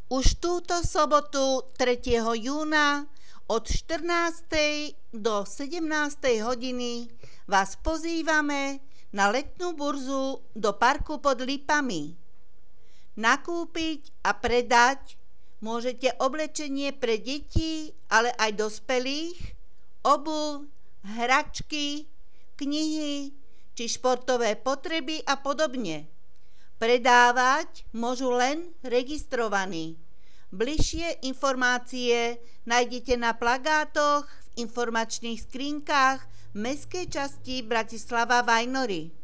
Už túto sobotu 3. júna od 14. do 17. hodiny vás pozývame na letnú burzu do parku pod Lipami. Nakúpiť a predať môžete oblečenie pre deti, ale aj dospelých, obuv, hračky, knihy či športové potreby a podobne. Predávať môžu len registrovaní. Bližšie informácie nájdete na plagátoch, v informačných skrinkách Mestskej časti Bratislava Vajnory.